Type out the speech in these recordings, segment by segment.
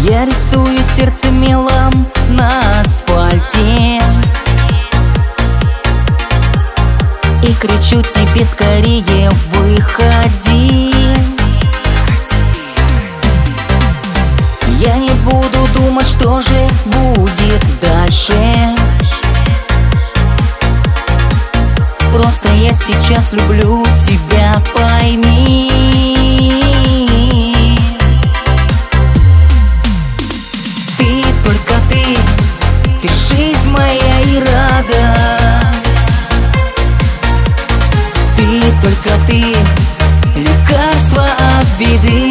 Я рисую сердце мелом на асфальте и кричу тебе: скорее выходи. Я не буду думать, что же будет дальше. Просто я сейчас люблю тебя, пойми. Ты, только ты жизнь моя и радость. Ты, только ты лекарство от беды.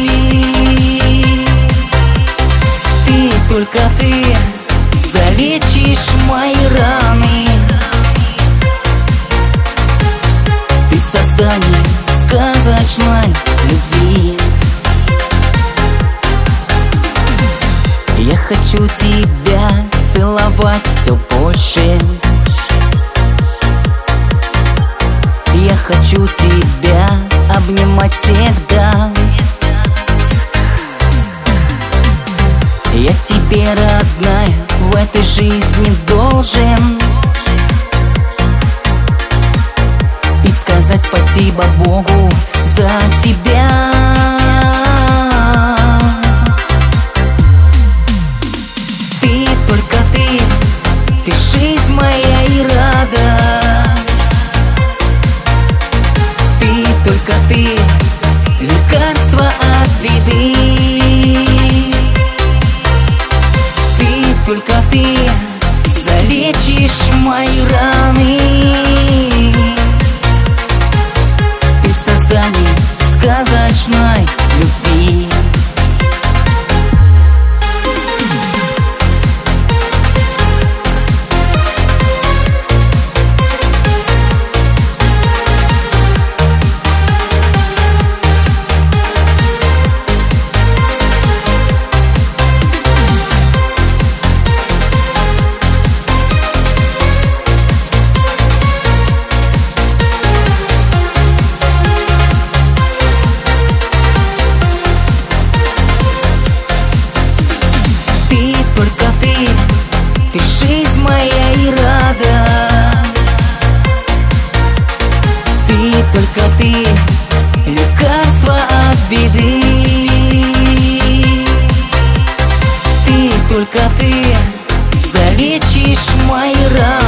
Ты, только ты залечишь мои раны. Ты создание сказочной любви. Я хочу тебя целовать все больше. Я хочу тебя обнимать всегда. Я тебе, родная, в этой жизни должен и сказать спасибо Богу за тебя. Ты, только ты жизнь моя и радость. Ты, только ты лекарство от беды. Ты, только ты залечишь мои раны. Ты создание сказочной любви. Ты жизнь моя и радость. Ты, только ты лекарство от беды. Ты, только ты залечишь мои раны.